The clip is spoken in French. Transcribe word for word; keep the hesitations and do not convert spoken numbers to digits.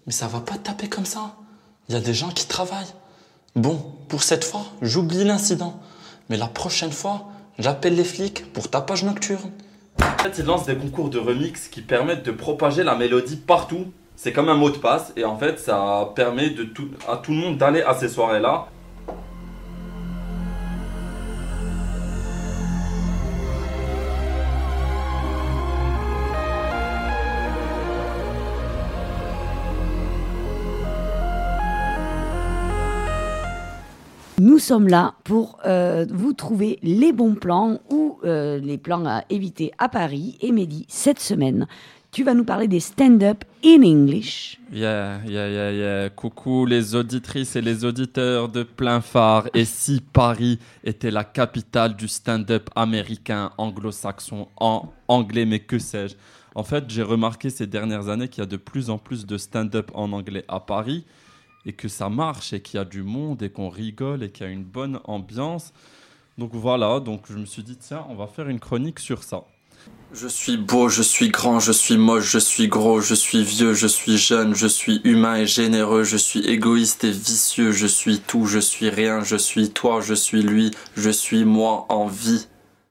Mais ça va pas te taper comme ça. Il y a des gens qui travaillent. Bon, pour cette fois, j'oublie l'incident. Mais la prochaine fois, j'appelle les flics pour tapage nocturne. En fait, ils lancent des concours de remix qui permettent de propager la mélodie partout. C'est comme un mot de passe et en fait, ça permet de tout, à tout le monde d'aller à ces soirées-là. Nous sommes là pour euh, vous trouver les bons plans ou euh, les plans à éviter à Paris. Et Mehdi, cette semaine, tu vas nous parler des stand-up in English. Yeah, yeah, yeah, yeah. Coucou les auditrices et les auditeurs de plein phare. Et si Paris était la capitale du stand-up américain, anglo-saxon, en anglais, mais que sais-je? En fait, j'ai remarqué ces dernières années qu'il y a de plus en plus de stand-up en anglais à Paris. Et que ça marche, et qu'il y a du monde, et qu'on rigole, et qu'il y a une bonne ambiance. Donc voilà, donc je me suis dit, tiens, on va faire une chronique sur ça. Je suis beau, je suis grand, je suis moche, je suis gros, je suis vieux, je suis jeune, je suis humain et généreux, je suis égoïste et vicieux, je suis tout, je suis rien, je suis toi, je suis lui, je suis moi en vie.